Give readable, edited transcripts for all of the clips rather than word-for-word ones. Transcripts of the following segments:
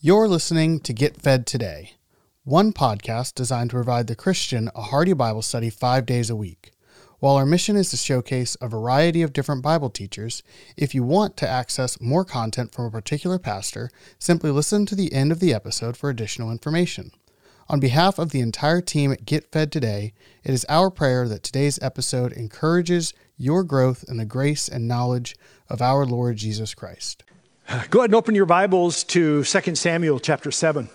You're listening to Get Fed Today, one podcast designed to provide the Christian a hearty Bible study 5 days a week. While our mission is to showcase a variety of different Bible teachers, if you want to access more content from a particular pastor, simply listen to the end of the episode for additional information. On behalf of the entire team at Get Fed Today, it is our prayer that today's episode encourages your growth in the grace and knowledge of our Lord Jesus Christ. Go ahead and open your Bibles to 2 Samuel chapter 7.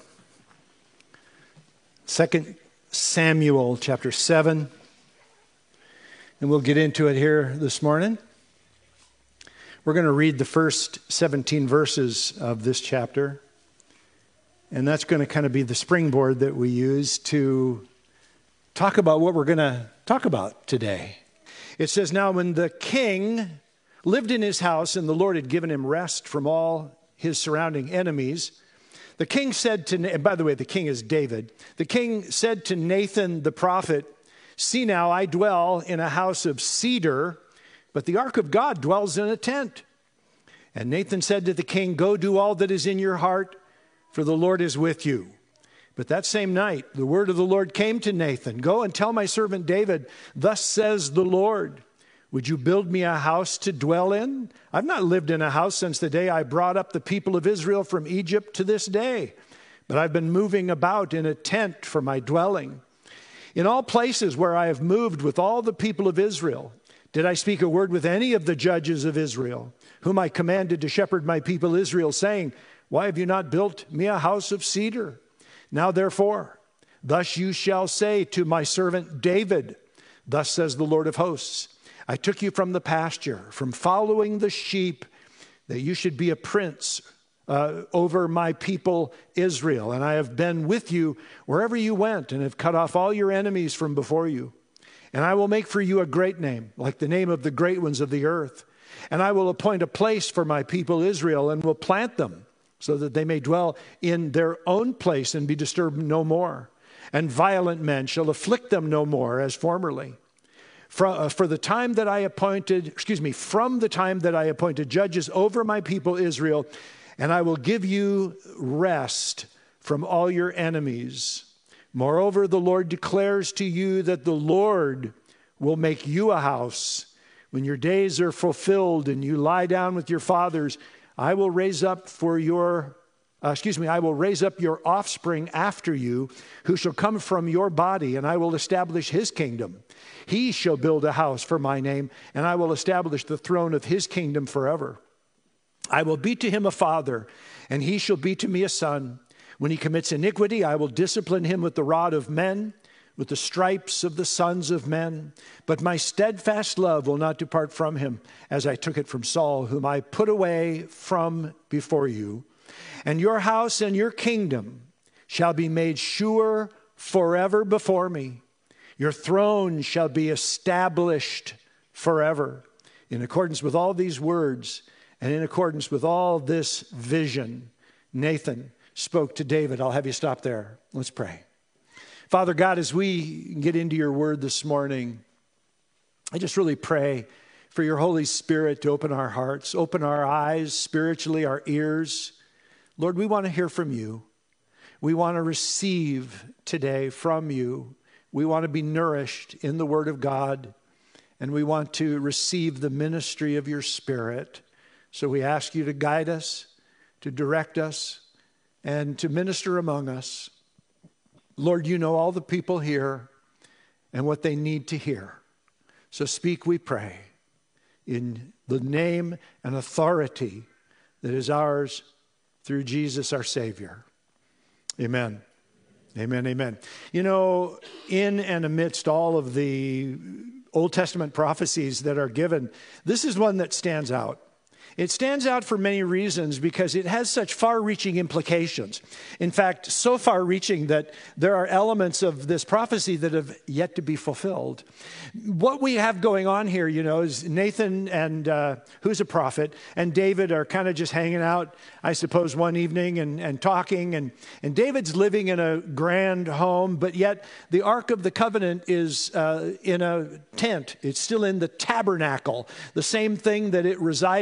2 Samuel chapter 7. And we'll get into it here this morning. We're going to read the first 17 verses of this chapter. And that's going to kind of be the springboard that we use to talk about what we're going to talk about today. It says, "Now when the king lived in his house, and the Lord had given him rest from all his surrounding enemies, the king said to, and by the way, the king is David. The king said to Nathan the prophet, 'See now, I dwell in a house of cedar, but the ark of God dwells in a tent.' And Nathan said to the king, 'Go do all that is in your heart, for the Lord is with you.' But that same night, the word of the Lord came to Nathan, 'Go and tell my servant David, thus says the Lord, would you build me a house to dwell in? I've not lived in a house since the day I brought up the people of Israel from Egypt to this day, but I've been moving about in a tent for my dwelling. In all places where I have moved with all the people of Israel, did I speak a word with any of the judges of Israel, whom I commanded to shepherd my people Israel, saying, why have you not built me a house of cedar? Now therefore, thus you shall say to my servant David, thus says the Lord of hosts, I took you from the pasture, from following the sheep, that you should be a prince over my people Israel. And I have been with you wherever you went and have cut off all your enemies from before you. And I will make for you a great name, like the name of the great ones of the earth. And I will appoint a place for my people Israel and will plant them so that they may dwell in their own place and be disturbed no more. And violent men shall afflict them no more as formerly. From the time that I appointed judges over my people Israel, and I will give you rest from all your enemies. Moreover, the Lord declares to you that the Lord will make you a house. When your days are fulfilled and you lie down with your fathers, I will raise up your offspring after you, who shall come from your body, and I will establish his kingdom. He shall build a house for my name, and I will establish the throne of his kingdom forever. I will be to him a father, and he shall be to me a son. When he commits iniquity, I will discipline him with the rod of men, with the stripes of the sons of men. But my steadfast love will not depart from him, as I took it from Saul, whom I put away from before you. And your house and your kingdom shall be made sure forever before me. Your throne shall be established forever." In accordance with all these words and in accordance with all this vision, Nathan spoke to David. I'll have you stop there. Let's pray. Father God, as we get into your word this morning, I just really pray for your Holy Spirit to open our hearts, open our eyes, spiritually our ears. Lord, we want to hear from you. We want to receive today from you. We want to be nourished in the Word of God, and we want to receive the ministry of your Spirit. So we ask you to guide us, to direct us, and to minister among us. Lord, you know all the people here and what they need to hear. So speak, we pray, in the name and authority that is ours through Jesus our Savior. Amen. Amen, amen. You know, in and amidst all of the Old Testament prophecies that are given, this is one that stands out. It stands out for many reasons because it has such far-reaching implications. In fact, so far-reaching that there are elements of this prophecy that have yet to be fulfilled. What we have going on here, you know, is Nathan, and who's a prophet, and David are kind of just hanging out, I suppose, one evening and talking. And David's living in a grand home, but yet the Ark of the Covenant is in a tent. It's still in the tabernacle, the same thing that it resided in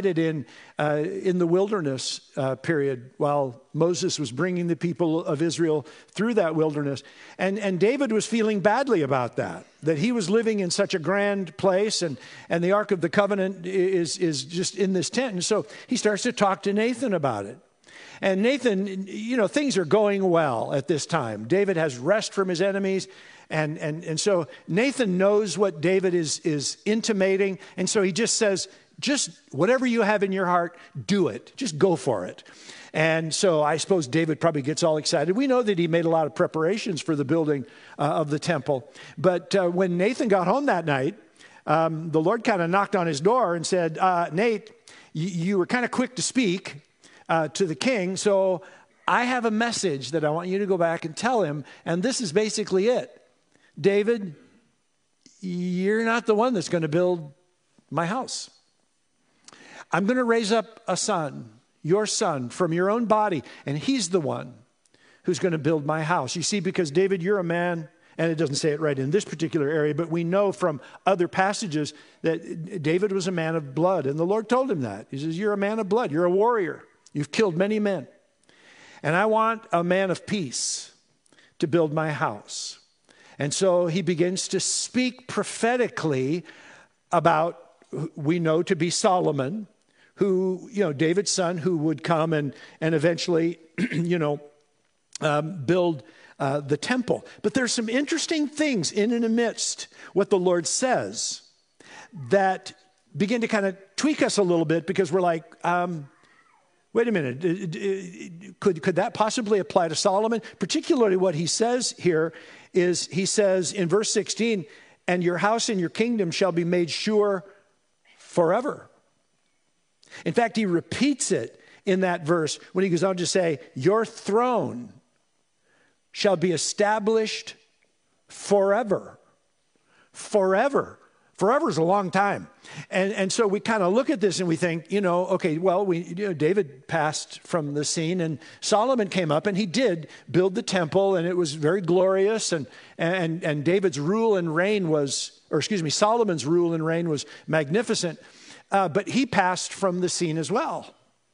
in the wilderness period while Moses was bringing the people of Israel through that wilderness. And David was feeling badly about that he was living in such a grand place, and the Ark of the Covenant is just in this tent. And so he starts to talk to Nathan about it. And Nathan, things are going well at this time. David has rest from his enemies. And so Nathan knows what David is intimating. And so he just says, just whatever you have in your heart, do it. Just go for it. And so I suppose David probably gets all excited. We know that he made a lot of preparations for the building of the temple. But when Nathan got home that night, the Lord kind of knocked on his door and said, Nate, you were kind of quick to speak to the king. So I have a message that I want you to go back and tell him. And this is basically it. David, you're not the one that's going to build my house. I'm going to raise up a son, your son, from your own body, and he's the one who's going to build my house. You see, because David, you're a man, and it doesn't say it right in this particular area, but we know from other passages that David was a man of blood, and the Lord told him that. He says, you're a man of blood, you're a warrior, you've killed many men, and I want a man of peace to build my house. And so he begins to speak prophetically about, we know to be Solomon, who, David's son, who would come and eventually, build the temple. But there's some interesting things in and amidst what the Lord says that begin to kind of tweak us a little bit, because we're like, wait a minute, could that possibly apply to Solomon? Particularly what he says here is, he says in verse 16, and your house and your kingdom shall be made sure forever. In fact, he repeats it in that verse when he goes on to say, your throne shall be established forever. Forever. Forever is a long time. And so we kind of look at this and we think, okay, well, David passed from the scene, and Solomon came up and he did build the temple, and it was very glorious. And David's rule and reign Solomon's rule and reign was magnificent. But he passed from the scene as well.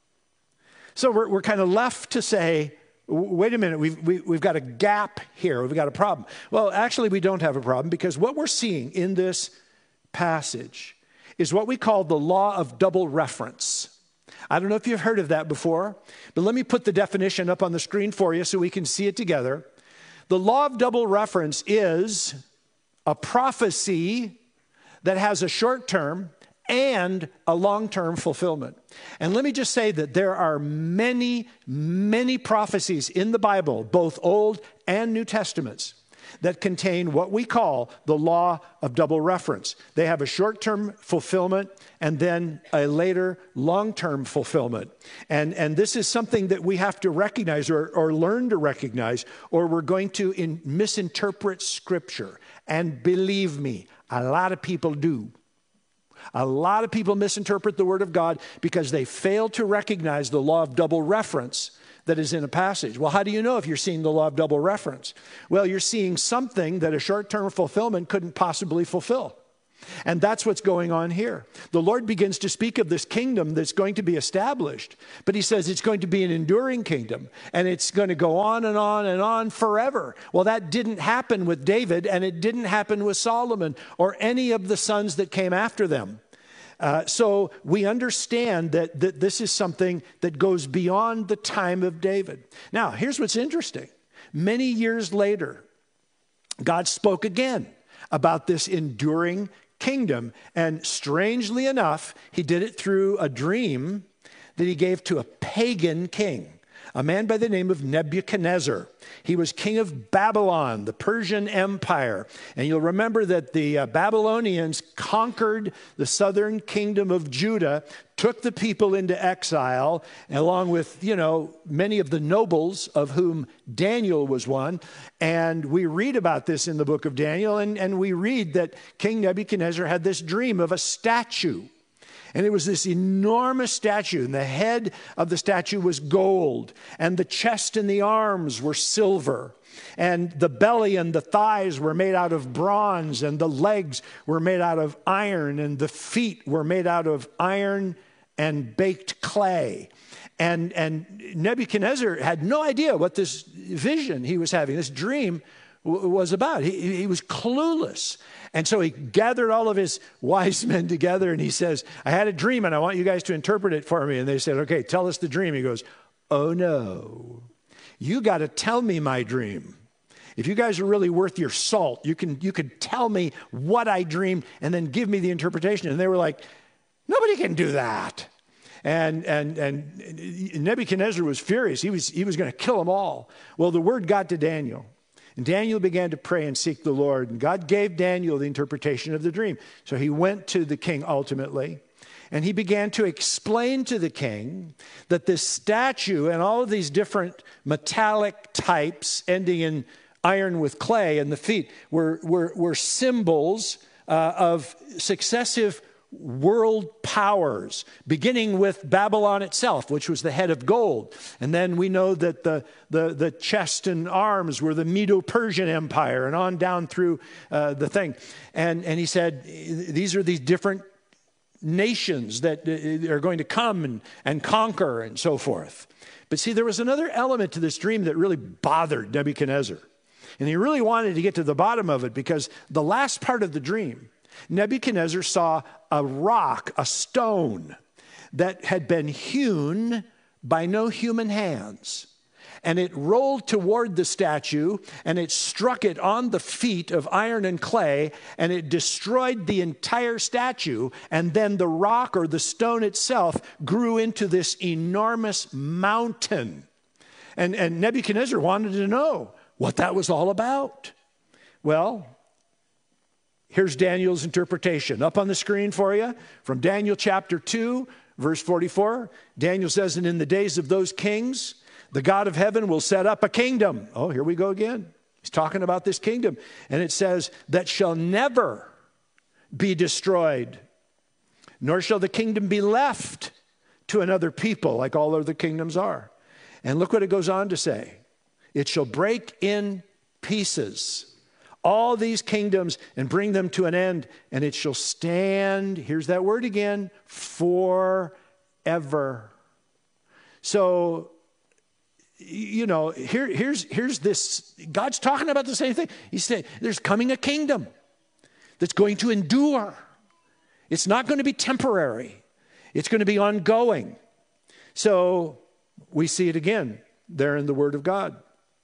So we're kind of left to say, wait a minute, we've got a gap here. We've got a problem. Well, actually, we don't have a problem, because what we're seeing in this passage is what we call the law of double reference. I don't know if you've heard of that before, but let me put the definition up on the screen for you so we can see it together. The law of double reference is a prophecy that has a short-term and a long-term fulfillment. And let me just say that there are many, many prophecies in the Bible, both Old and New Testaments, that contain what we call the law of double reference. They have a short-term fulfillment and then a later long-term fulfillment. And this is something that we have to recognize or learn to recognize, or we're going to misinterpret Scripture. And believe me, a lot of people do. A lot of people misinterpret the Word of God because they fail to recognize the law of double reference that is in a passage. Well, how do you know if you're seeing the law of double reference? Well, you're seeing something that a short-term fulfillment couldn't possibly fulfill. And that's what's going on here. The Lord begins to speak of this kingdom that's going to be established, but he says it's going to be an enduring kingdom, and it's going to go on and on and on forever. Well, that didn't happen with David, and it didn't happen with Solomon or any of the sons that came after them. So we understand that this is something that goes beyond the time of David. Now, here's what's interesting. Many years later, God spoke again about this enduring kingdom. And strangely enough, he did it through a dream that he gave to a pagan king, a man by the name of Nebuchadnezzar. He was king of Babylon, the Persian Empire. And you'll remember that the Babylonians conquered the southern kingdom of Judah, took the people into exile, along with, many of the nobles, of whom Daniel was one. And we read about this in the book of Daniel, and we read that King Nebuchadnezzar had this dream of a statue. And it was this enormous statue, and the head of the statue was gold, and the chest and the arms were silver, and the belly and the thighs were made out of bronze, and the legs were made out of iron, and the feet were made out of iron and baked clay. And Nebuchadnezzar had no idea what this vision he was having, this dream was about. He was clueless. And so he gathered all of his wise men together and he says, I had a dream and I want you guys to interpret it for me. And they said, okay, tell us the dream. He goes, oh no, you got to tell me my dream. If you guys are really worth your salt, you could tell me what I dreamed and then give me the interpretation. And they were like, nobody can do that. And Nebuchadnezzar was furious. He was going to kill them all. Well, the word got to Daniel. And Daniel began to pray and seek the Lord. And God gave Daniel the interpretation of the dream. So he went to the king ultimately. And he began to explain to the king that this statue and all of these different metallic types ending in iron with clay and the feet were symbols of successive world powers, beginning with Babylon itself, which was the head of gold. And then we know that the chest and arms were the Medo-Persian Empire and on down through the thing. And he said, these are these different nations that are going to come and conquer and so forth. But see, there was another element to this dream that really bothered Nebuchadnezzar. And he really wanted to get to the bottom of it because the last part of the dream, Nebuchadnezzar saw a rock, a stone that had been hewn by no human hands. And it rolled toward the statue and it struck it on the feet of iron and clay and it destroyed the entire statue. And then the rock or the stone itself grew into this enormous mountain. And Nebuchadnezzar wanted to know what that was all about. Well, here's Daniel's interpretation. Up on the screen for you from Daniel chapter 2, verse 44. Daniel says, and in the days of those kings, the God of heaven will set up a kingdom. Oh, here we go again. He's talking about this kingdom. And it says, that shall never be destroyed, nor shall the kingdom be left to another people like all other kingdoms are. And look what it goes on to say. It shall break in pieces all these kingdoms and bring them to an end, and it shall stand, here's that word again, forever. So, you know, here's this, God's talking about the same thing. He's saying there's coming a kingdom that's going to endure. It's not going to be temporary. It's going to be ongoing. So we see it again there in the Word of God.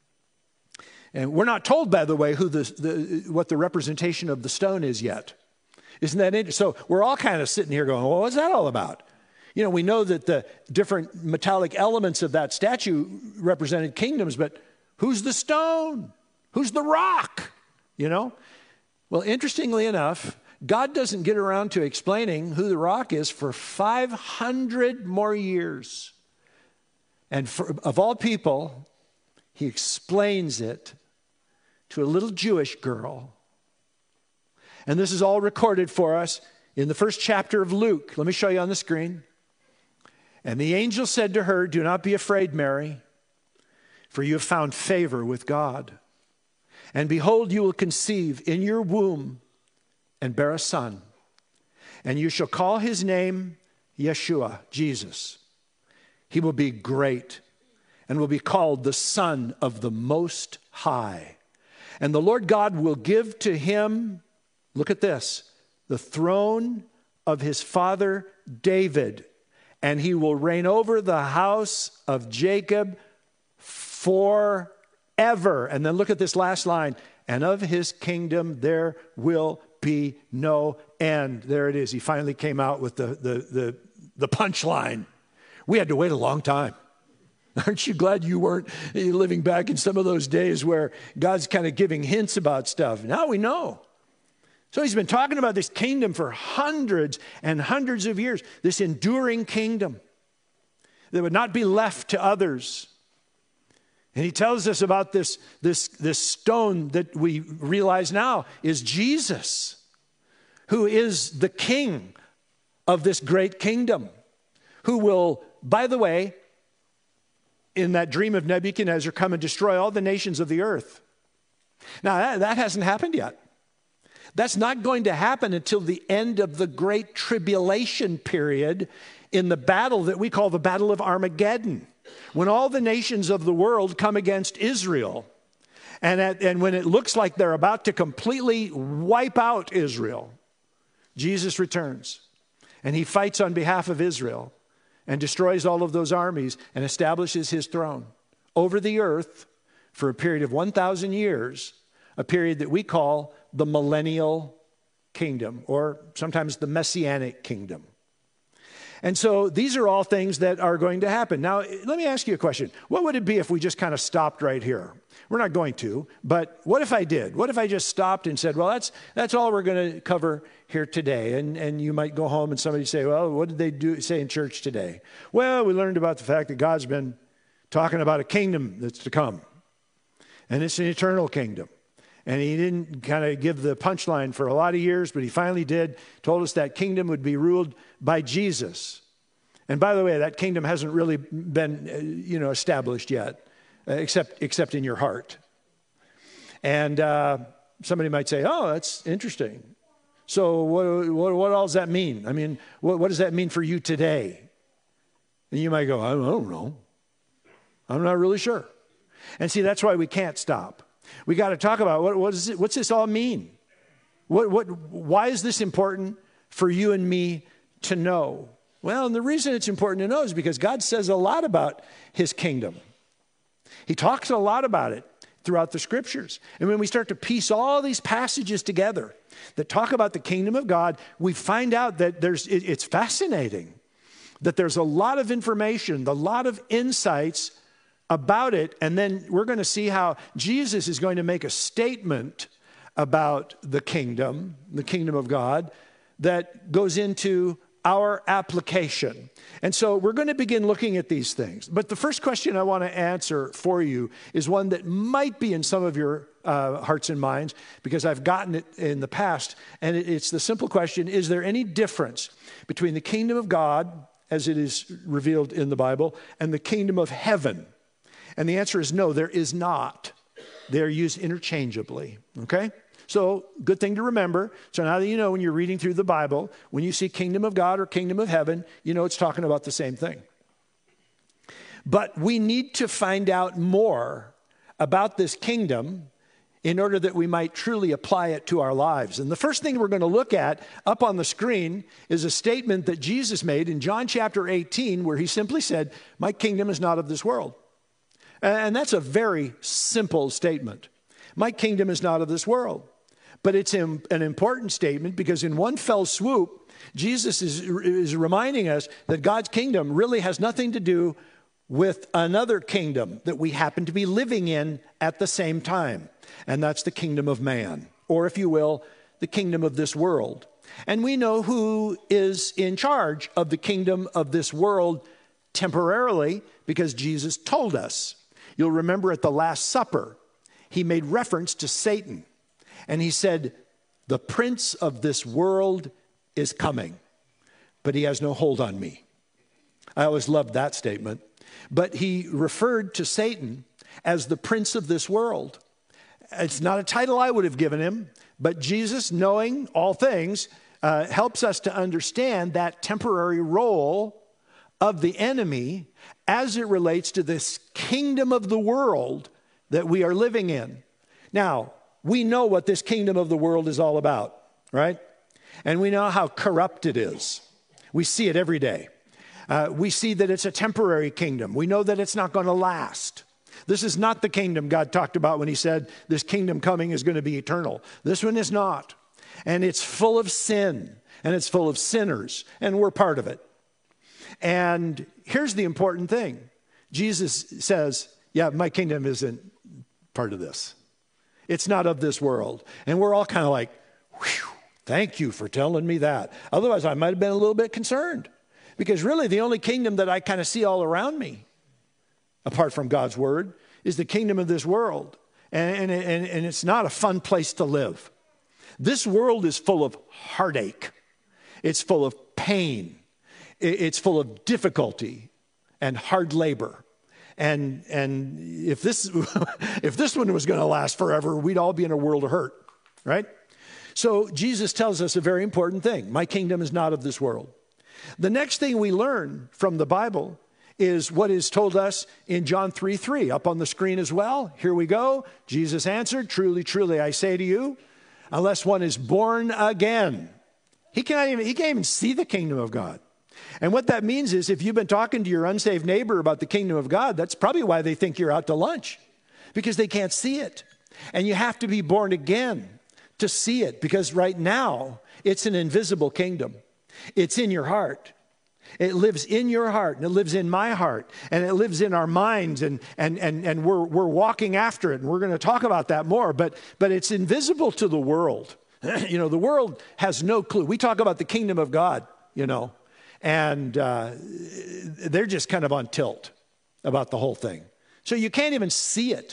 And we're not told, by the way, what the representation of the stone is yet. Isn't that interesting? So we're all kind of sitting here going, well, what's that all about? You know, we know that the different metallic elements of that statue represented kingdoms, but who's the stone? Who's the rock? You know? Well, interestingly enough, God doesn't get around to explaining who the rock is for 500 more years. And of all people, he explains it to a little Jewish girl. And this is all recorded for us in the first chapter of Luke. Let me show you on the screen. And the angel said to her, do not be afraid, Mary, for you have found favor with God. And behold, you will conceive in your womb and bear a son. And you shall call his name Yeshua, Jesus. He will be great and will be called the Son of the Most High. And the Lord God will give to him, look at this, the throne of his father David, and he will reign over the house of Jacob forever. And then look at this last line, and of his kingdom there will be no end. There it is. He finally came out with the punchline. We had to wait a long time. Aren't you glad you weren't living back in some of those days where God's kind of giving hints about stuff? Now we know. So he's been talking about this kingdom for hundreds and hundreds of years, this enduring kingdom that would not be left to others. And he tells us about this stone that we realize now is Jesus, who is the king of this great kingdom, who will, by the way, in that dream of Nebuchadnezzar, come and destroy all the nations of the earth. Now, that hasn't happened yet. That's not going to happen until the end of the great tribulation period in the battle that we call the Battle of Armageddon, when all the nations of the world come against Israel. And when it looks like they're about to completely wipe out Israel, Jesus returns. And he fights on behalf of Israel and destroys all of those armies and establishes his throne over the earth for a period of 1,000 years, a period that we call the millennial kingdom, or sometimes the messianic kingdom. And so these are all things that are going to happen. Now, let me ask you a question. What would it be if we just kind of stopped right here? We're not going to, but what if I did? What if I just stopped and said, well, that's all we're going to cover here today? And you might go home and somebody say, well, what did they say in church today? Well, we learned about the fact that God's been talking about a kingdom that's to come. And it's an eternal kingdom. And he didn't kind of give the punchline for a lot of years, but he finally did, told us that kingdom would be ruled by Jesus. And by the way, that kingdom hasn't really been, established yet, except in your heart. And somebody might say, oh, that's interesting. So what all does that mean? I mean, what does that mean for you today? And you might go, I don't know. I'm not really sure. And see, that's why we can't stop. We got to talk about what's this all mean? Why is this important for you and me to know? Well, and the reason it's important to know is because God says a lot about his kingdom. He talks a lot about it throughout the scriptures. And when we start to piece all these passages together that talk about the kingdom of God, we find out that it's fascinating, that there's a lot of information, a lot of insights about it. And then we're going to see how Jesus is going to make a statement about the kingdom of God, that goes into our application. And so we're going to begin looking at these things. But the first question I want to answer for you is one that might be in some of your hearts and minds, because I've gotten it in the past. And it's the simple question, is there any difference between the kingdom of God, as it is revealed in the Bible, and the kingdom of heaven? And the answer is no, there is not. They're used interchangeably, okay? So, good thing to remember. So now that you know, when you're reading through the Bible, when you see kingdom of God or kingdom of heaven, you know it's talking about the same thing. But we need to find out more about this kingdom in order that we might truly apply it to our lives. And the first thing we're going to look at up on the screen is a statement that Jesus made in John chapter 18, where he simply said, "My kingdom is not of this world." And that's a very simple statement. My kingdom is not of this world. But it's an important statement because in one fell swoop, Jesus is reminding us that God's kingdom really has nothing to do with another kingdom that we happen to be living in at the same time. And that's the kingdom of man, or if you will, the kingdom of this world. And we know who is in charge of the kingdom of this world temporarily because Jesus told us. You'll remember at the Last Supper, he made reference to Satan. And he said, the prince of this world is coming, but he has no hold on me. I always loved that statement. But he referred to Satan as the prince of this world. It's not a title I would have given him, but Jesus, knowing all things, helps us to understand that temporary role of the enemy as it relates to this kingdom of the world that we are living in. Now, we know what this kingdom of the world is all about, right? And we know how corrupt it is. We see it every day. We see that it's a temporary kingdom. We know that it's not going to last. This is not the kingdom God talked about when he said this kingdom coming is going to be eternal. This one is not. And it's full of sin, and it's full of sinners, and we're part of it. And here's the important thing. Jesus says, yeah, my kingdom isn't part of this. It's not of this world. And we're all kind of like, whew, thank you for telling me that. Otherwise, I might have been a little bit concerned. Because really, the only kingdom that I kind of see all around me, apart from God's word, is the kingdom of this world. And it's not a fun place to live. This world is full of heartache. It's full of pain. It's full of difficulty and hard labor. And if this one was going to last forever, we'd all be in a world of hurt, right? So Jesus tells us a very important thing. My kingdom is not of this world. The next thing we learn from the Bible is what is told us in John 3:3, up on the screen as well. Here we go. Jesus answered, "Truly, truly, I say to you, unless one is born again." He can't even see the kingdom of God. And what that means is if you've been talking to your unsaved neighbor about the kingdom of God, that's probably why they think you're out to lunch, because they can't see it. And you have to be born again to see it, because right now it's an invisible kingdom. It's in your heart. It lives in your heart, and it lives in my heart, and it lives in our minds, and we're walking after it, and we're going to talk about that more, but it's invisible to the world. The world has no clue. We talk about the kingdom of God, and they're just kind of on tilt about the whole thing. So you can't even see it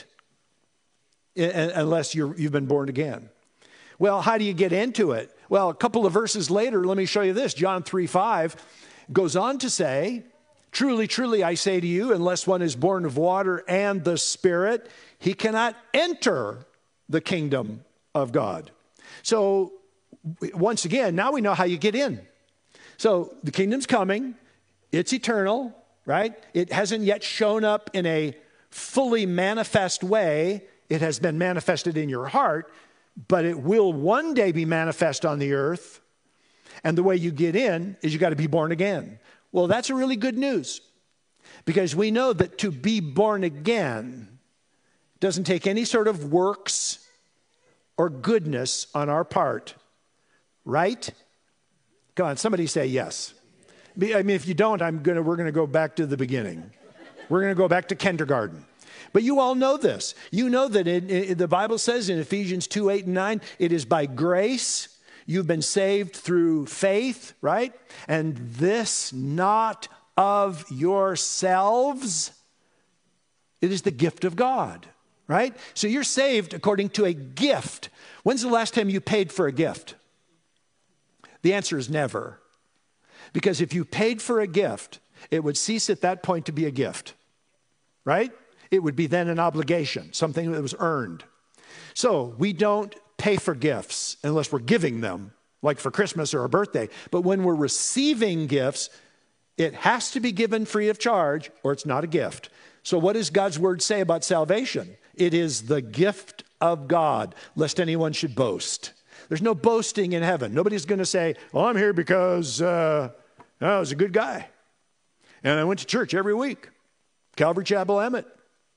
unless you've been born again. Well, how do you get into it? Well, a couple of verses later, let me show you this. John 3:5 goes on to say, "Truly, truly, I say to you, unless one is born of water and the Spirit, he cannot enter the kingdom of God." So once again, now we know how you get in. So the kingdom's coming. It's eternal, right? It hasn't yet shown up in a fully manifest way. It has been manifested in your heart, but it will one day be manifest on the earth. And the way you get in is you got to be born again. Well, that's a really good news, because we know that to be born again doesn't take any sort of works or goodness on our part, right? Come on, somebody say yes. I mean, if you don't, we're going to go back to the beginning. We're going to go back to kindergarten. But you all know this. You know that the Bible says in Ephesians 2:8-9, it is by grace you've been saved through faith, right? And this not of yourselves. It is the gift of God, right? So you're saved according to a gift. When's the last time you paid for a gift? The answer is never. Because if you paid for a gift, it would cease at that point to be a gift, right? It would be then an obligation, something that was earned. So we don't pay for gifts unless we're giving them, like for Christmas or a birthday. But when we're receiving gifts, it has to be given free of charge, or it's not a gift. So what does God's word say about salvation? It is the gift of God, lest anyone should boast. There's no boasting in heaven. Nobody's going to say, "Well, I'm here because I was a good guy, and I went to church every week, Calvary Chapel Emmett.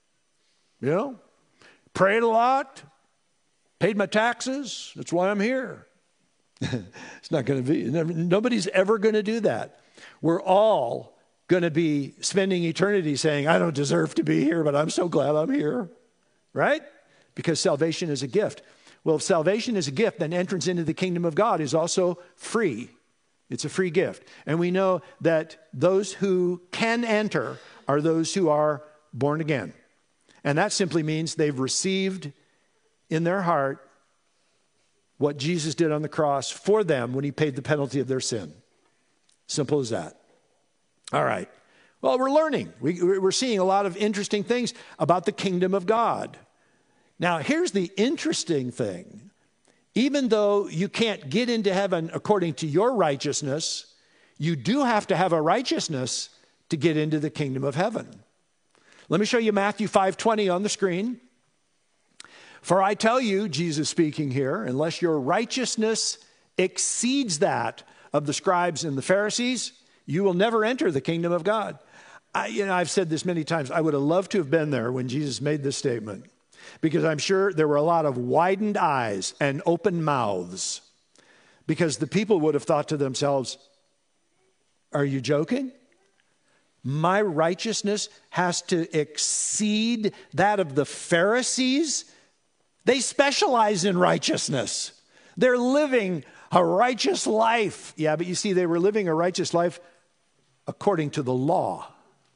Prayed a lot, paid my taxes. That's why I'm here." It's not going to be. Nobody's ever going to do that. We're all going to be spending eternity saying, "I don't deserve to be here, but I'm so glad I'm here," right? Because salvation is a gift. Well, if salvation is a gift, then entrance into the kingdom of God is also free. It's a free gift. And we know that those who can enter are those who are born again. And that simply means they've received in their heart what Jesus did on the cross for them when he paid the penalty of their sin. Simple as that. All right. Well, we're learning. We're seeing a lot of interesting things about the kingdom of God. Now, here's the interesting thing. Even though you can't get into heaven according to your righteousness, you do have to have a righteousness to get into the kingdom of heaven. Let me show you Matthew 5:20 on the screen. "For I tell you," Jesus speaking here, "unless your righteousness exceeds that of the scribes and the Pharisees, you will never enter the kingdom of God." I've said this many times. I would have loved to have been there when Jesus made this statement, because I'm sure there were a lot of widened eyes and open mouths, because the people would have thought to themselves, "Are you joking? My righteousness has to exceed that of the Pharisees? They specialize in righteousness. They're living a righteous life." Yeah, but you see, they were living a righteous life according to the law.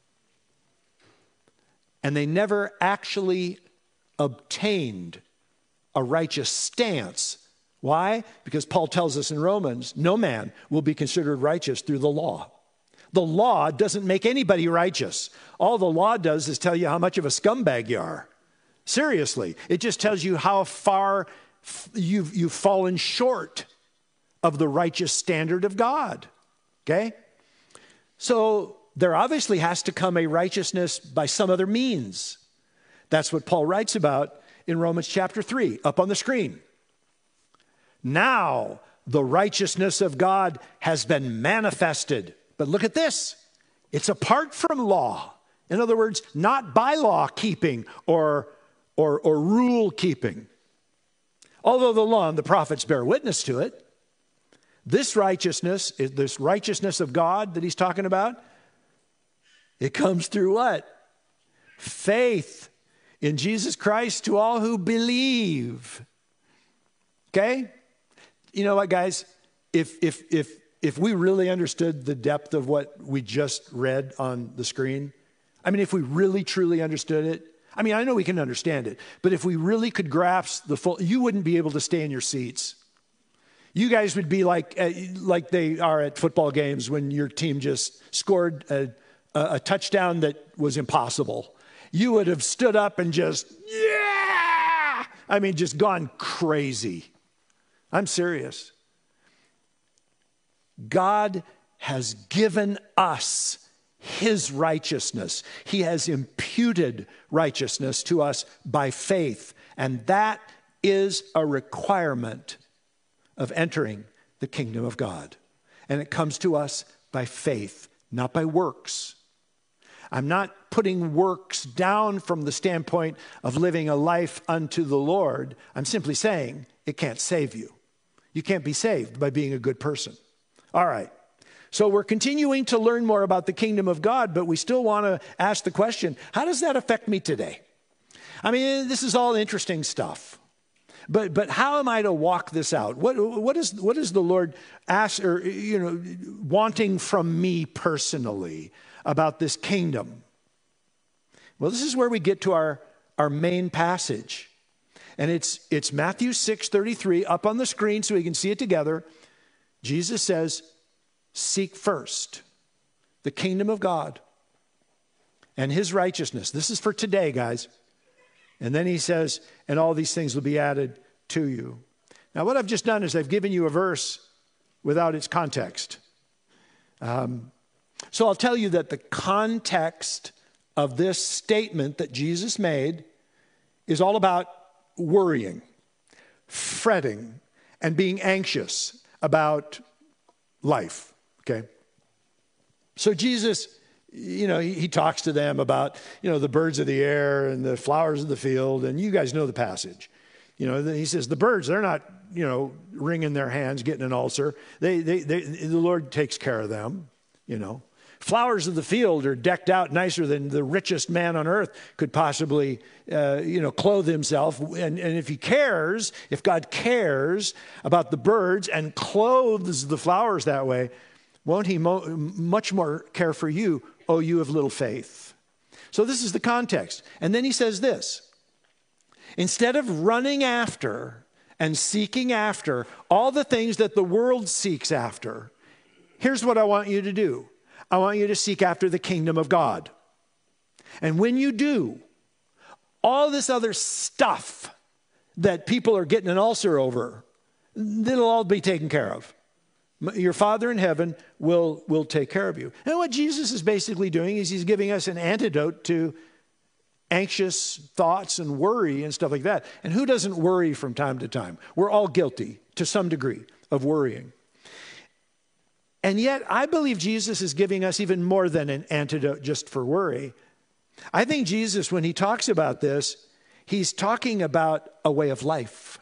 And they never actually obtained a righteous stance. Why? Because Paul tells us in Romans, no man will be considered righteous through the law. The law doesn't make anybody righteous. All the law does is tell you how much of a scumbag you are. Seriously, it just tells you how far you've fallen short of the righteous standard of God. Okay? So there obviously has to come a righteousness by some other means. That's what Paul writes about in Romans chapter 3, up on the screen. Now the righteousness of God has been manifested. But look at this. It's apart from law. In other words, not by law keeping or rule keeping. Although the law and the prophets bear witness to it, this righteousness of God that he's talking about, it comes through what? Faith in Jesus Christ to all who believe. Okay? You know what, guys? If we really understood the depth of what we just read on the screen, I mean, if we really truly understood it, I mean, I know we can understand it, but if we really could grasp the full, you wouldn't be able to stay in your seats. You guys would be like they are at football games when your team just scored a touchdown that was impossible. You would have stood up and just, yeah! I mean, just gone crazy. I'm serious. God has given us his righteousness. He has imputed righteousness to us by faith. And that is a requirement of entering the kingdom of God. And it comes to us by faith, not by works. I'm not putting works down from the standpoint of living a life unto the Lord. I'm simply saying it can't save you. You can't be saved by being a good person. All right. So we're continuing to learn more about the kingdom of God, but we still want to ask the question, how does that affect me today? I mean, this is all interesting stuff. But how am I to walk this out? What is the Lord ask or wanting from me personally about this kingdom? Well, this is where we get to our main passage. And it's Matthew 6:33 up on the screen so we can see it together. Jesus says, seek first the kingdom of God and his righteousness. This is for today, guys. And then he says, and all these things will be added to you. Now, what I've just done is I've given you a verse without its context. So I'll tell you that the context of this statement that Jesus made is all about worrying, fretting, and being anxious about life, okay? So Jesus, he talks to them about, the birds of the air and the flowers of the field, and you guys know the passage. He says, the birds, they're not, wringing their hands, getting an ulcer. The Lord takes care of them, Flowers of the field are decked out nicer than the richest man on earth could possibly, clothe himself. And if God cares about the birds and clothes the flowers that way, won't he much more care for you, oh, you of little faith? So this is the context. And then he says this, instead of running after and seeking after all the things that the world seeks after, here's what I want you to do. I want you to seek after the kingdom of God. And when you do, all this other stuff that people are getting an ulcer over, it'll all be taken care of. Your Father in heaven will take care of you. And what Jesus is basically doing is he's giving us an antidote to anxious thoughts and worry and stuff like that. And who doesn't worry from time to time? We're all guilty to some degree of worrying. And yet, I believe Jesus is giving us even more than an antidote just for worry. I think Jesus, when he talks about this, he's talking about a way of life.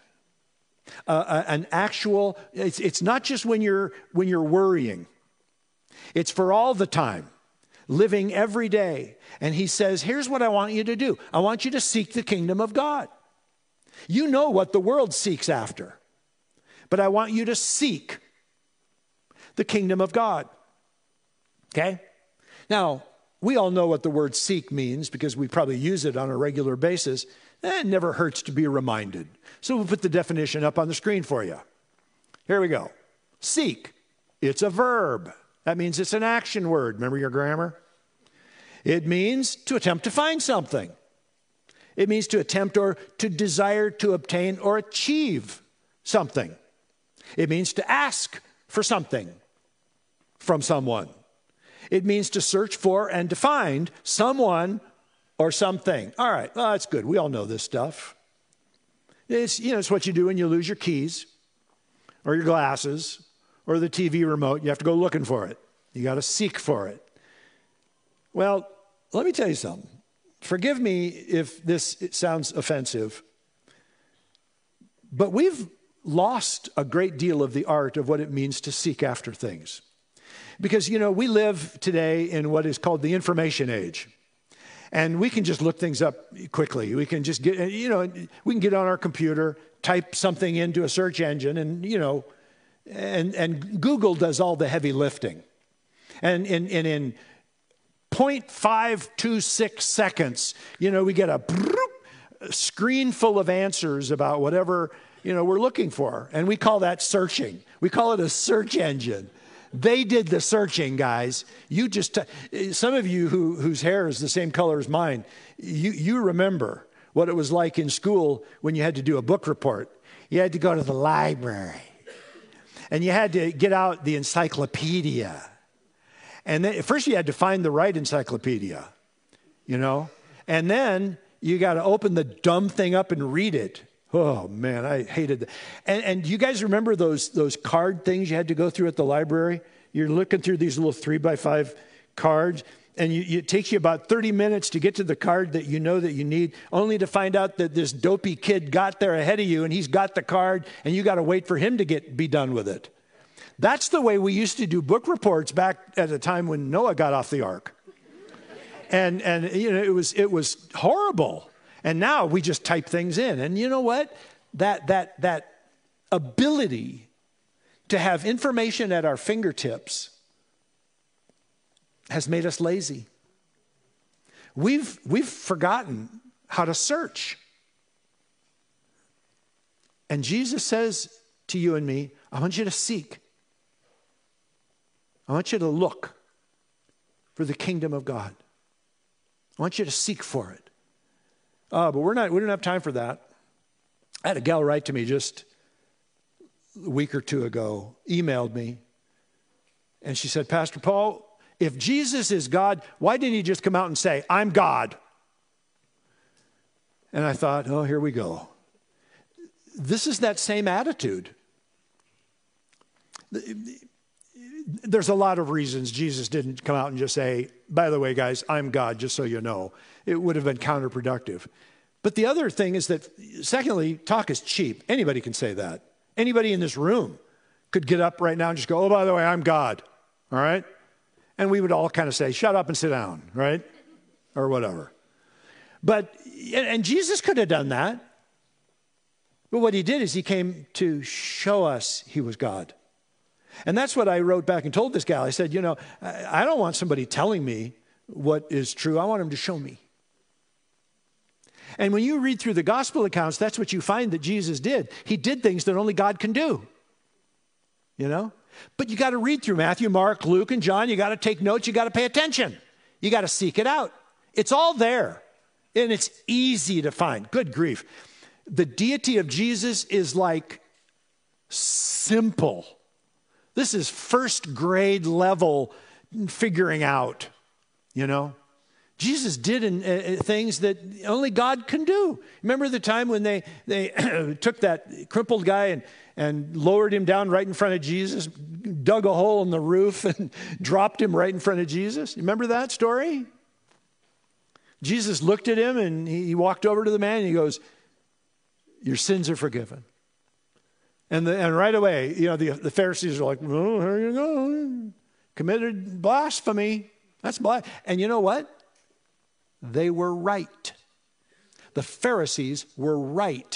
An actual, it's not just when you're worrying. It's for all the time, living every day. And he says, here's what I want you to do. I want you to seek the kingdom of God. You know what the world seeks after, but I want you to seek the kingdom of God. Okay? Now, we all know what the word seek means because we probably use it on a regular basis. It never hurts to be reminded. So we'll put the definition up on the screen for you. Here we go. Seek. It's a verb. That means it's an action word. Remember your grammar? It means to attempt to find something. It means to attempt or to desire to obtain or achieve something. It means to ask for something from someone. It means to search for and to find someone or something. All right, well, that's good. We all know this stuff. It's what you do when you lose your keys or your glasses or the TV remote. You have to go looking for it. You got to seek for it. Well, let me tell you something. Forgive me if this sounds offensive, but we've lost a great deal of the art of what it means to seek after things. Because, we live today in what is called the information age. And we can just look things up quickly. We can just get, we can get on our computer, type something into a search engine, and Google does all the heavy lifting. And in 0.526 seconds, we get a screen full of answers about whatever, we're looking for. And we call that searching. We call it a search engine. They did the searching, guys. You just, some of you whose hair is the same color as mine, you remember what it was like in school when you had to do a book report. You had to go to the library. And you had to get out the encyclopedia. And then first you had to find the right encyclopedia, And then you got to open the dumb thing up and read it. Oh, man, I hated that. And you guys remember those card things you had to go through at the library? You're looking through these little 3x5 cards, and it takes you about 30 minutes to get to the card that you know that you need, only to find out that this dopey kid got there ahead of you, and he's got the card, and you got to wait for him to be done with it. That's the way we used to do book reports back at a time when Noah got off the ark. And it was horrible. And now we just type things in. And you know what? That ability to have information at our fingertips has made us lazy. We've forgotten how to search. And Jesus says to you and me, I want you to seek. I want you to look for the kingdom of God. I want you to seek for it. But we don't have time for that. I had a gal write to me just a week or two ago, emailed me, and she said, Pastor Paul, if Jesus is God, why didn't he just come out and say, I'm God? And I thought, oh, here we go. This is that same attitude. There's a lot of reasons Jesus didn't come out and just say, by the way, guys, I'm God, just so you know. It would have been counterproductive. But the other thing is that, secondly, talk is cheap. Anybody can say that. Anybody in this room could get up right now and just go, oh, by the way, I'm God, all right? And we would all kind of say, shut up and sit down, right? Or whatever. And Jesus could have done that. But what he did is he came to show us he was God. And that's what I wrote back and told this gal. I said, I don't want somebody telling me what is true. I want him to show me. And when you read through the gospel accounts, that's what you find that Jesus did. He did things that only God can do. But you got to read through Matthew, Mark, Luke, and John. You got to take notes. You got to pay attention. You got to seek it out. It's all there. And it's easy to find. Good grief. The deity of Jesus is like simple. This is first grade level figuring out, Jesus did things that only God can do. Remember the time when they took that crippled guy and lowered him down right in front of Jesus, dug a hole in the roof and dropped him right in front of Jesus? You remember that story? Jesus looked at him and he walked over to the man and he goes, your sins are forgiven. And right away, the Pharisees are like, oh, here you go. Committed blasphemy. That's blasphemy. And you know what? They were right. The Pharisees were right.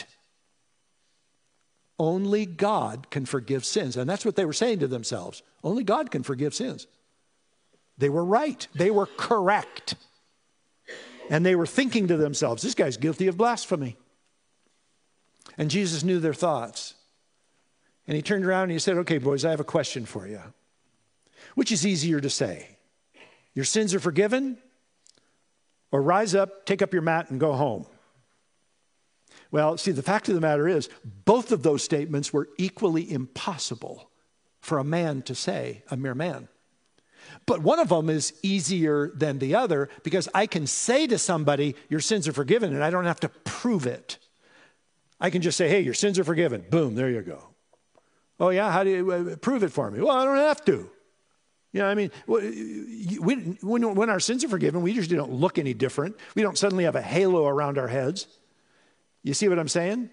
Only God can forgive sins. And that's what they were saying to themselves. Only God can forgive sins. They were right. They were correct. And they were thinking to themselves, this guy's guilty of blasphemy. And Jesus knew their thoughts. And he turned around and he said, okay, boys, I have a question for you. Which is easier to say? Your sins are forgiven? Or rise up, take up your mat, and go home? Well, see, the fact of the matter is, both of those statements were equally impossible for a man to say, a mere man. But one of them is easier than the other because I can say to somebody, your sins are forgiven, and I don't have to prove it. I can just say, hey, your sins are forgiven. Boom, there you go. Oh, yeah, how do you prove it for me? Well, I don't have to. You know, I mean, when our sins are forgiven, we usually don't look any different. We don't suddenly have a halo around our heads. You see what I'm saying?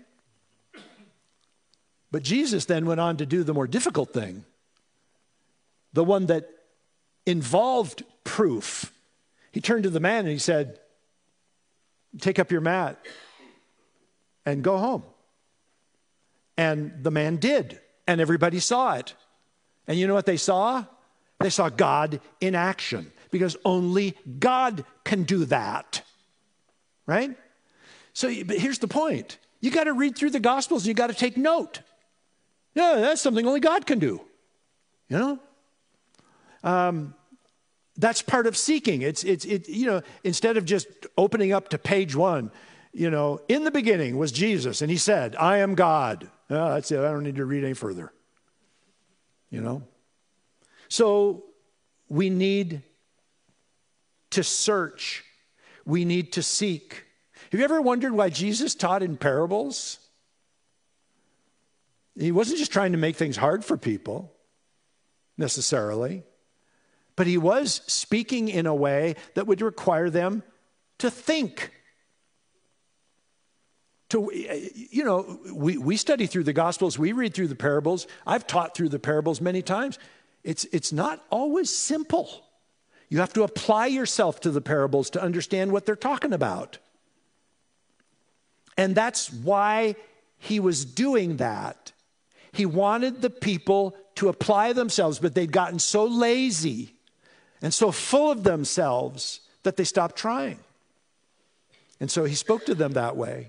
But Jesus then went on to do the more difficult thing, the one that involved proof. He turned to the man and he said, take up your mat and go home. And the man did, and everybody saw it. And you know what they saw? They saw God in action, because only God can do that, right? So, but here's the point. You got to read through the Gospels and you got to take note. Yeah, that's something only God can do, you know? That's part of seeking. It's you know, instead of just opening up to page 1, you know, in the beginning was Jesus, and he said, I am God. Oh, that's it. I don't need to read any further, you know? So we need to search. We need to seek. Have you ever wondered why Jesus taught in parables? He wasn't just trying to make things hard for people, necessarily, but he was speaking in a way that would require them to think. You know, we study through the Gospels, we read through the parables. I've taught through the parables many times. It's not always simple. You have to apply yourself to the parables to understand what they're talking about. And that's why he was doing that. He wanted the people to apply themselves, but they'd gotten so lazy and so full of themselves that they stopped trying. And so he spoke to them that way.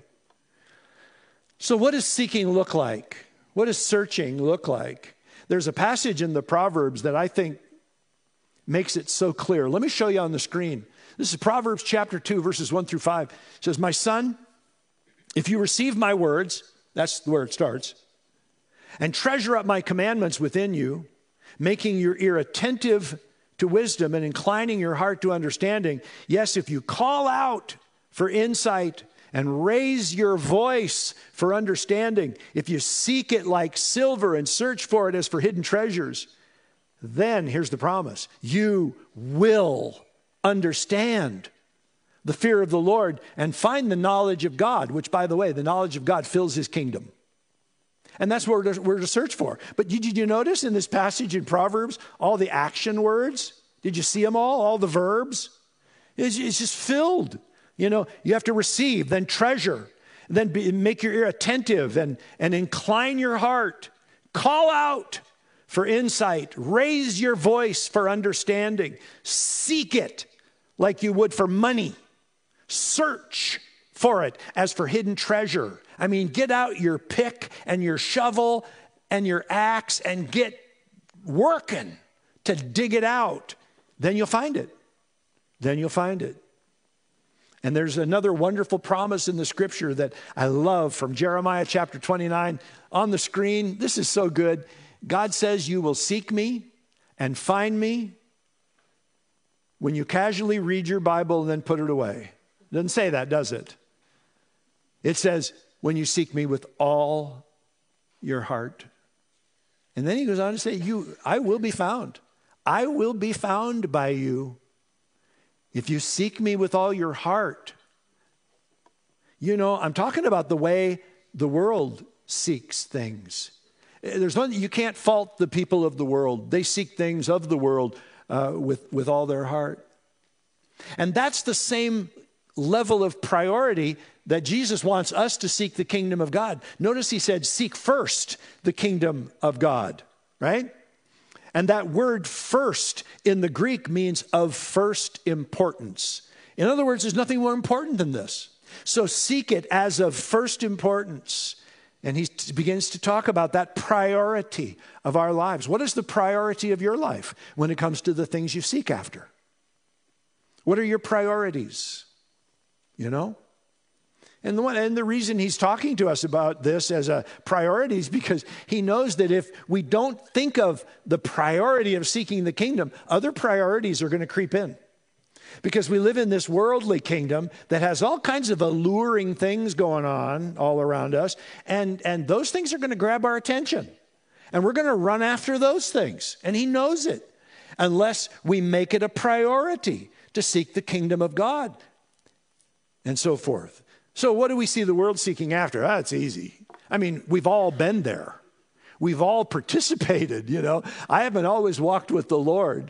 So what does seeking look like? What does searching look like? There's a passage in the Proverbs that I think makes it so clear. Let me show you on the screen. This is Proverbs chapter 2, verses 1 through 5. It says, my son, if you receive my words, that's where it starts, and treasure up my commandments within you, making your ear attentive to wisdom and inclining your heart to understanding. Yes, if you call out for insight and raise your voice for understanding, if you seek it like silver and search for it as for hidden treasures, then, here's the promise, you will understand the fear of the Lord and find the knowledge of God, which, by the way, the knowledge of God fills his kingdom. And that's what we're to search for. But did you notice in this passage in Proverbs all the action words? Did you see them all the verbs? It's just filled. You know, you have to receive, then treasure, then make your ear attentive and incline your heart. Call out for insight. Raise your voice for understanding. Seek it like you would for money. Search for it as for hidden treasure. I mean, get out your pick and your shovel and your axe and get working to dig it out. Then you'll find it. Then you'll find it. And there's another wonderful promise in the scripture that I love from Jeremiah chapter 29 on the screen. This is so good. God says, you will seek me and find me when you casually read your Bible and then put it away. It doesn't say that, does it? It says, when you seek me with all your heart. And then he goes on to say, I will be found. I will be found by you if you seek me with all your heart. You know, I'm talking about the way the world seeks things. There's one, you can't fault the people of the world. They seek things of the world with all their heart. And that's the same level of priority that Jesus wants us to seek the kingdom of God. Notice he said, seek first the kingdom of God, right? And that word first in the Greek means of first importance. In other words, there's nothing more important than this. So seek it as of first importance. And he begins to talk about that priority of our lives. What is the priority of your life when it comes to the things you seek after? What are your priorities? You know? And the reason he's talking to us about this as a priority is because he knows that if we don't think of the priority of seeking the kingdom, other priorities are going to creep in. Because we live in this worldly kingdom that has all kinds of alluring things going on all around us, and those things are going to grab our attention. And we're going to run after those things. And he knows it, unless we make it a priority to seek the kingdom of God and so forth. So what do we see the world seeking after? It's easy. I mean, we've all been there. We've all participated, I haven't always walked with the Lord,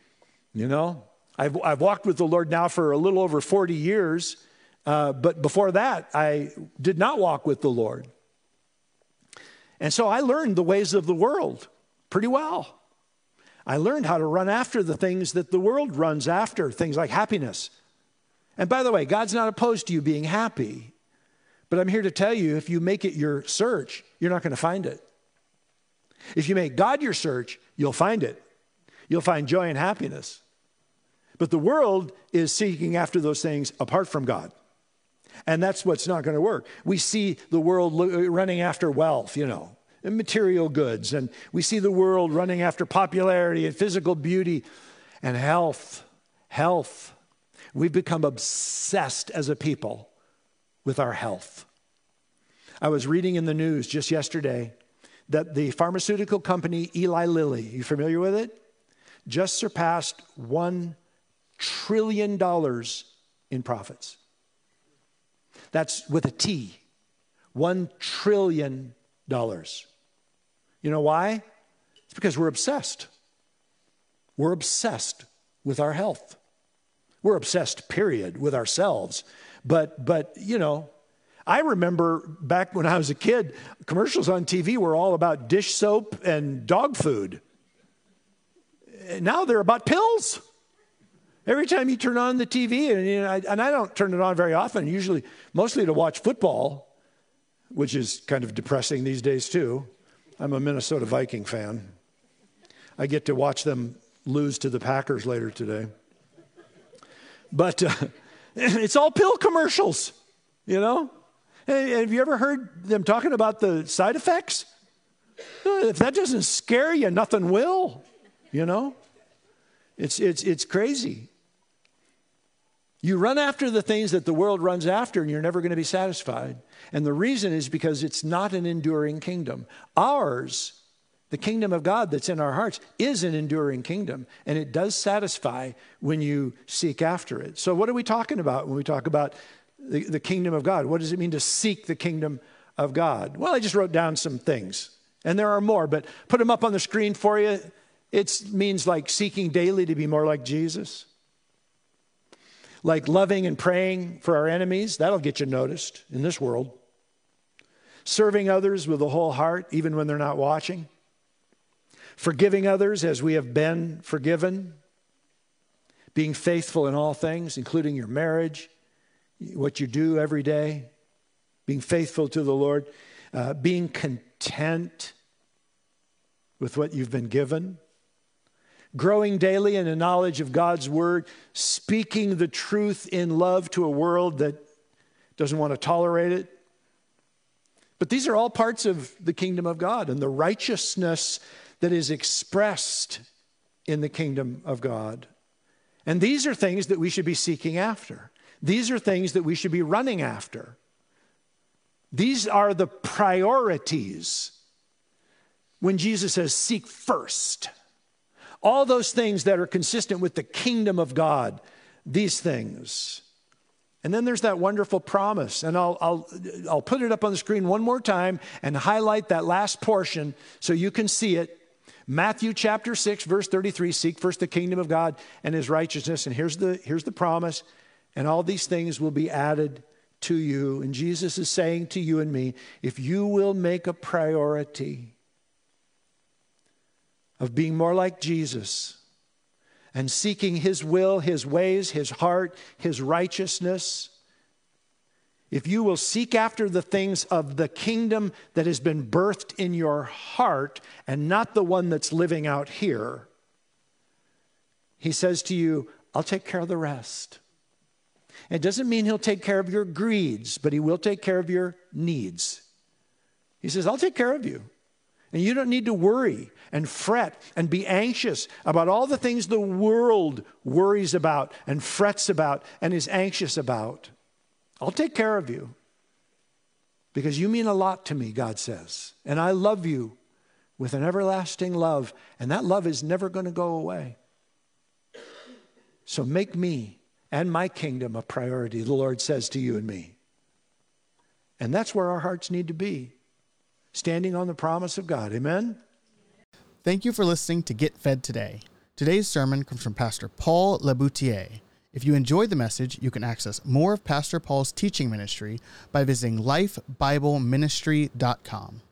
I've walked with the Lord now for a little over 40 years, but before that, I did not walk with the Lord. And so I learned the ways of the world pretty well. I learned how to run after the things that the world runs after, things like happiness. And by the way, God's not opposed to you being happy, but I'm here to tell you, if you make it your search, you're not going to find it. If you make God your search, you'll find it. You'll find joy and happiness. But the world is seeking after those things apart from God. And that's what's not going to work. We see the world running after wealth, and material goods. And we see the world running after popularity and physical beauty and health. Health. We've become obsessed as a people with our health. I was reading in the news just yesterday that the pharmaceutical company Eli Lilly, you familiar with it? Just surpassed $1 trillion in profits. That's with a T, $1 trillion. You know why? It's because we're obsessed. We're obsessed with our health. We're obsessed, period, with ourselves. But I remember back when I was a kid, commercials on TV were all about dish soap and dog food. Now they're about pills. Every time you turn on the TV, and I don't turn it on very often, mostly to watch football, which is kind of depressing these days too. I'm a Minnesota Viking fan. I get to watch them lose to the Packers later today. But it's all pill commercials, Hey, have you ever heard them talking about the side effects? If that doesn't scare you, nothing will, It's crazy. You run after the things that the world runs after, and you're never going to be satisfied. And the reason is because it's not an enduring kingdom. Ours, the kingdom of God that's in our hearts, is an enduring kingdom, and it does satisfy when you seek after it. So what are we talking about when we talk about the kingdom of God? What does it mean to seek the kingdom of God? Well, I just wrote down some things, and there are more, but put them up on the screen for you. It means like seeking daily to be more like Jesus. Like loving and praying for our enemies. That'll get you noticed in this world. Serving others with a whole heart, even when they're not watching. Forgiving others as we have been forgiven. Being faithful in all things, including your marriage, what you do every day. Being faithful to the Lord. Being content with what you've been given. Growing daily in the knowledge of God's word. Speaking the truth in love to a world that doesn't want to tolerate it. But these are all parts of the kingdom of God and the righteousness that is expressed in the kingdom of God. And these are things that we should be seeking after. These are things that we should be running after. These are the priorities when Jesus says, seek first. All those things that are consistent with the kingdom of God, these things. And then there's that wonderful promise. And I'll put it up on the screen one more time and highlight that last portion so you can see it. Matthew chapter 6, verse 33, seek first the kingdom of God and his righteousness. And here's the promise. And all these things will be added to you. And Jesus is saying to you and me, if you will make a priority of being more like Jesus and seeking his will, his ways, his heart, his righteousness, if you will seek after the things of the kingdom that has been birthed in your heart and not the one that's living out here, he says to you, I'll take care of the rest. It doesn't mean he'll take care of your greeds, but he will take care of your needs. He says, I'll take care of you. And you don't need to worry and fret and be anxious about all the things the world worries about and frets about and is anxious about. I'll take care of you because you mean a lot to me, God says. And I love you with an everlasting love. And that love is never going to go away. So make me and my kingdom a priority, the Lord says to you and me. And that's where our hearts need to be. Standing on the promise of God. Amen? Thank you for listening to Get Fed Today. Today's sermon comes from Pastor Paul Laboutier. If you enjoyed the message, you can access more of Pastor Paul's teaching ministry by visiting lifebibleministry.com.